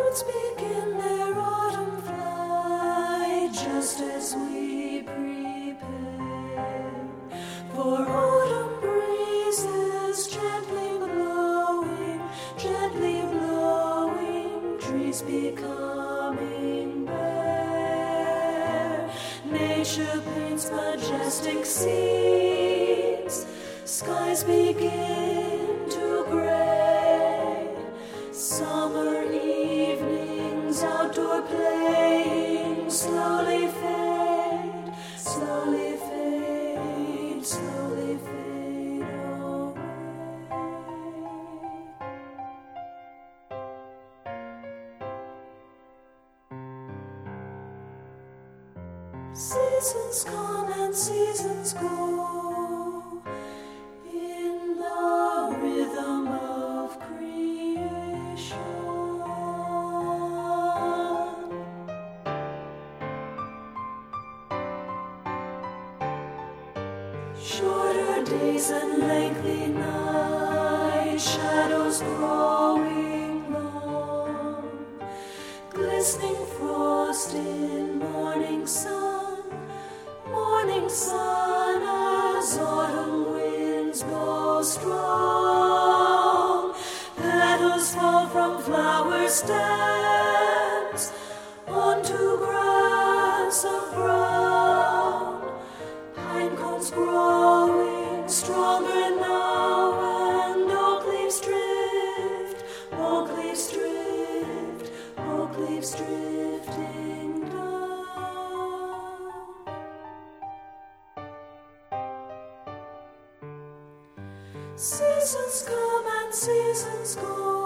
Birds begin their autumn flight just as we prepare for autumn breezes gently blowing, trees becoming bare. Nature paints majestic scenes, skies begin to gray. Summer evenings, outdoor playing, slowly fade, slowly fade, slowly fade away. Seasons come and seasons go in the rhythm of creation. Shorter days and lengthy nights, shadows growing long, glistening frost in morning sun as autumn winds blow strong. Petals fall from flower stems onto grass of brown. Pine cones growing stronger now, and oak leaves drift, oak leaves drift, oak leaves drifting down. Seasons come and seasons go